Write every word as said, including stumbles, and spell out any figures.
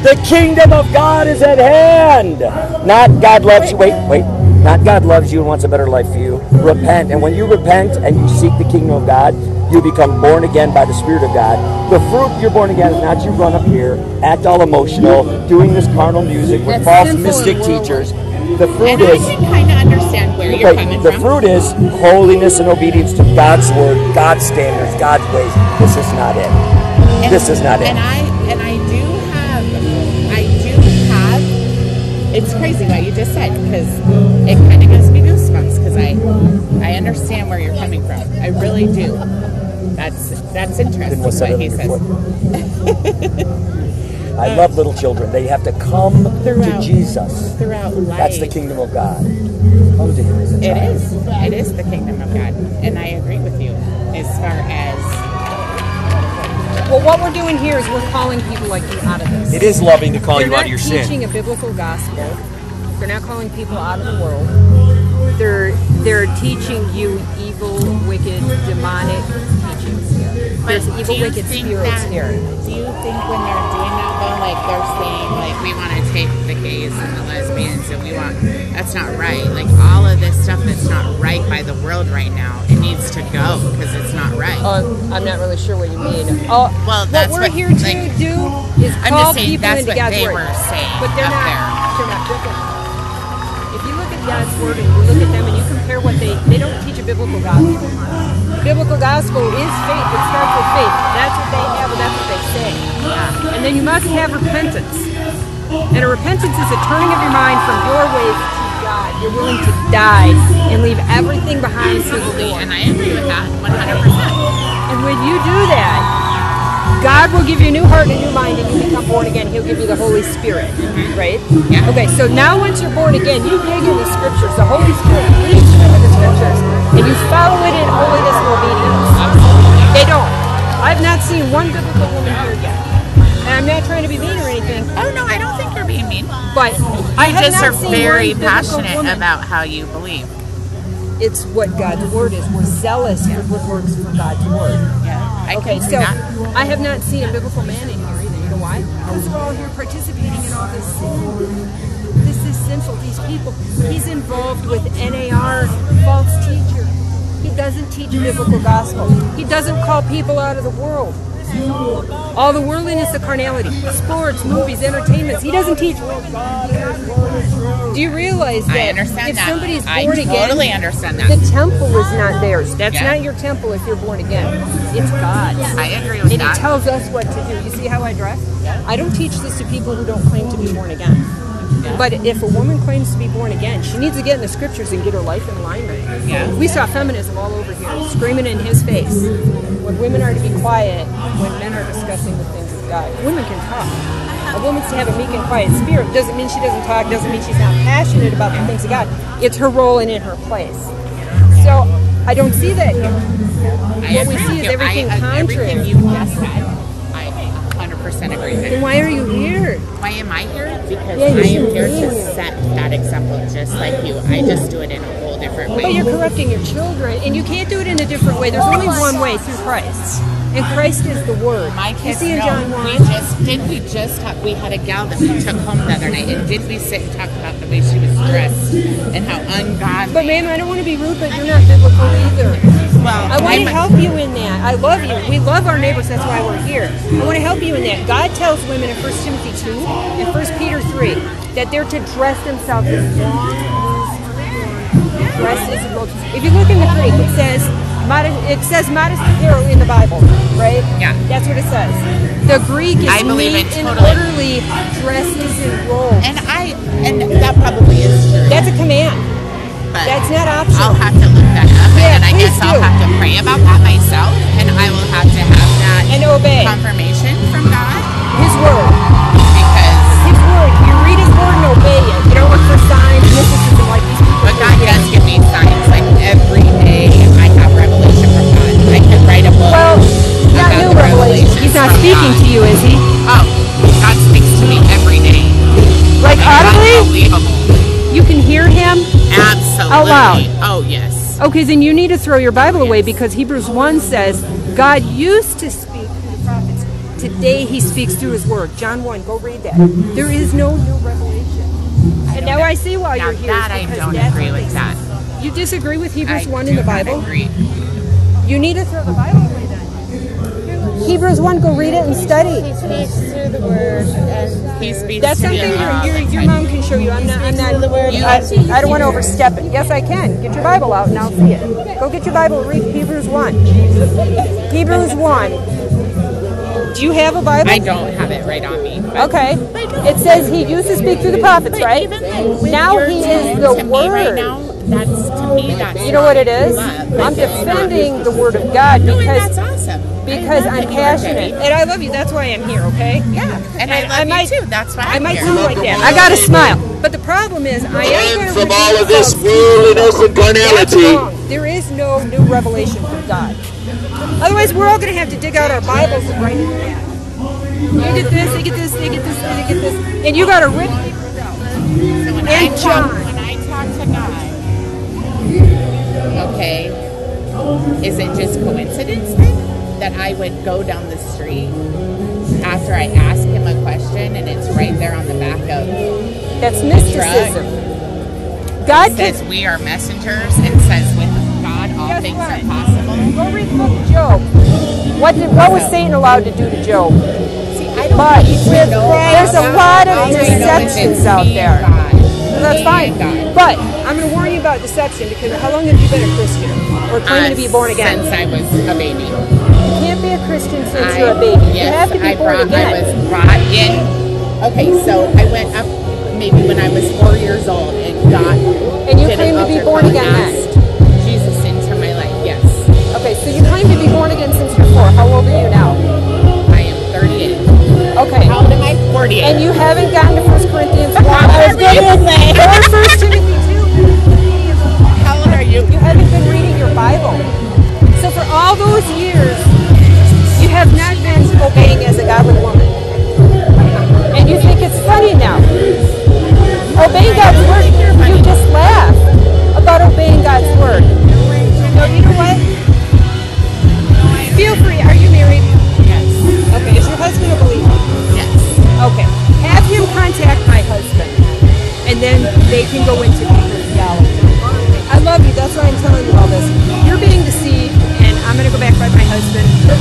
The kingdom of God is at hand. Not God loves you. Wait, wait. Not God loves you and wants a better life for you. Repent. And when you repent and you seek the kingdom of God, you become born again by the Spirit of God. The fruit you're born again is not you run up here, act all emotional, doing this carnal music with That's false mystic teachers. The fruit and is... I can kind of understand where you're wait, coming the from. fruit is holiness and obedience to God's word, God's standards, God's ways. This is not it. And, this is not it. And I and I do have, I do have, it's crazy what you just said, because it kind of gives me goosebumps, because I, I understand where you're coming from. I really do. That's that's interesting what he says. I love little children. They have to come throughout, to Jesus. Throughout life. That's the kingdom of God. Come to him as a It child. is. It is the kingdom of God. And I agree with you as far as... Well, what we're doing here is we're calling people like you out of this. It is loving to call They're you out of your sin. They're not teaching a biblical gospel. They're not calling people out of the world. They're they're teaching you evil, wicked, demonic teachings. There's But evil, do you wicked think spirits that, here. Do you think when they're doing that though, like they're saying, like we want to take the gays and the lesbians and we want, that's not right. Like all of this stuff that's not right by the world right now, it needs to go because it's not right. Uh, I'm not really sure what you mean. Oh, well, what that's we're what, here to like, do is I'm call just saying people that's into what God's they word. were saying But they're up not. there. They're not biblical. If you look at God's word and you look at them and you compare what they they don't teach a biblical gospel. Biblical gospel is faith. It starts with faith. That's what they have, and that's what they say. Yeah. And then you must have repentance. And a repentance is a turning of your mind from your ways to God. You're willing to die and leave everything behind for the Lord. And I agree with that one hundred percent. And when you do that, God will give you a new heart and a new mind, and you become born again. He'll give you the Holy Spirit, mm-hmm. right? Yeah. Okay, so now once you're born again, you dig in the Scriptures. The Holy Spirit leads you into the Scriptures, and you follow it in holiness and obedience. They don't. I've not seen one biblical woman here yet. And I'm not trying to be mean or anything. Oh, no, I don't think you're being mean. But you I have just not are seen very one passionate woman. about how you believe. It's what God's Word is. We're zealous for good works for God's Word. Yeah. I Okay, can see so that. I have not seen a biblical man in here either. You know why? Because we're all here participating in all this sin. This is sinful. These people. He's involved with N A R, false teacher. He doesn't teach a biblical gospel. He doesn't call people out of the world. All the worldliness of carnality, sports, movies, entertainments. He doesn't teach. Do you realize that I understand if that. somebody's I born again, totally understand that. the temple is not theirs. That's Yeah. not your temple if you're born again. It's God's. I agree with and that. He tells us what to do. You see how I dress? I don't teach this to people who don't claim to be born again. Yeah. But if a woman claims to be born again, she needs to get in the Scriptures and get her life in alignment. Yeah. We saw feminism all over here, screaming in his face. When women are to be quiet, when men are discussing the things of God. Women can talk. A woman's to have a meek and quiet spirit. Doesn't mean she doesn't talk, doesn't mean she's not passionate about the things of God. It's her role and in her place. So, I don't see that here. I What we agree see with is you. everything I, uh, contrary. Everything you just said, I one hundred percent agree with. Then why are you here? Why am I here? Because Yeah, I am you're here here. to set that example just like you. I just do it in a whole different way. But you're corrupting your children, and you can't do it in a different way. There's only one way, through Christ. And Christ is the Word. My You kids see in know. John one. We just did we just talk, we had a gal that we took home the other night, and did we sit and talk about the way she was dressed and how ungodly? But ma'am, I don't want to be rude, but you're not biblical either. Well, I want I'm- to help you in that. I love you. We love our neighbors. That's why we're here. I want to help you in that. God tells women in First Timothy two and First Peter three that they're to dress themselves in long, loose dresses and robes. If you look in the Greek, it says modest, it says modest apparel in the Bible, right? Yeah. That's what it says. The Greek is I believe neat it and totally. orderly dresses and robes. And I and that probably is true. That's a command. But That's not optional. I'll have to look that up, Yeah, and I please guess I'll do. have to pray about that myself, and I will have to have that And obey. confirmation from God His word. because. His word. You read his word and obey it. You don't look for signs, mysticism like these people. But God do. does give me signs. Like every day, I have revelation from God. I could write a book Well, not about new the revelation. revelations He's not from speaking God. to you, is he? Oh, God speaks to me every day. Like audibly? Unbelievable. You can hear him? Absolutely. Out loud. Oh, yes. Okay, then you need to throw your Bible away because Hebrews one says God used to speak to the prophets. today he speaks through his word. John one, go read that. There is no new revelation. And now I see why Now you're here. that is I because don't that's agree what with they that. say. You disagree with Hebrews I one do in the not Bible? agree. You need to throw the Bible away then. Hebrews one, go read it and study. He speaks through the word. And He speaks That's to something me your, all your, the your time. mom can show you. I'm not. I'm not. the word. I, I don't want to overstep it. Yes, I can. Get your Bible out and I'll see it. Go get your Bible and read Hebrews one. Hebrews one. Do you have a Bible? I don't have it right on me. but- Okay. It says he used to speak through the prophets, But right? even like with Now your he tone is the to me right word. now, that's to me that's You know what it not is? love. I'm It's not. defending the word of God No, and because that's awesome. because I love I'm that you're passionate. very- And I love you. That's why I'm here, okay? Yeah, and I And love I you might- too. That's why I I'm might here. sound like that. I gotta smile. But the problem is, I am And going to from all of this worldliness and That's carnality. wrong. There is no new revelation from God. Otherwise, we're all going to have to dig out our Bibles and write it down. You get this, they get this, they get this, they get this, and you got to rip papers out. So when I And talk, John. when I talk to God, okay, is it just coincidence then that I would go down the street after I ask him a question and it's right there on the back of That's mysticism. God it can. says we are messengers and says with God all Guess things what? are possible? Go read the book of Job. What did what was Satan allowed to do to Job? See, I don't But need to know there's a all lot that. of All I know is deceptions it's out me there. and God. That's Me fine. and God. But I'm going to warn you about deception because how long have you been a Christian or claiming to be born again? Since I was a baby. You can't be a Christian since I- you're a baby. Yes, you have to be I born brought, again. I was brought in. Okay, so I went up maybe when I was four years old and got. And you did claim an to be altar born call again and then? asked Jesus into my life. Yes, Okay, so you claim to be born again since you're four. How old are you now? I am thirty-eight. Okay. How old am I? forty-eight. And you haven't gotten to First Corinthians one. I was gonna say. Or First Timothy two. How old are you? You haven't been reading your Bible. So for all those years, you have not been obeying as a godly woman. And you think it's funny now. Obeying God's word, you just laugh about obeying God's word. No, you know what? Feel free. Are you married? Yes. Okay, is your husband a believer? Yes. Okay. Have him contact my husband, and then they can go into deeper theology. I love you. That's why I'm telling you all this. You're being deceived, and I'm going to go back by my husband.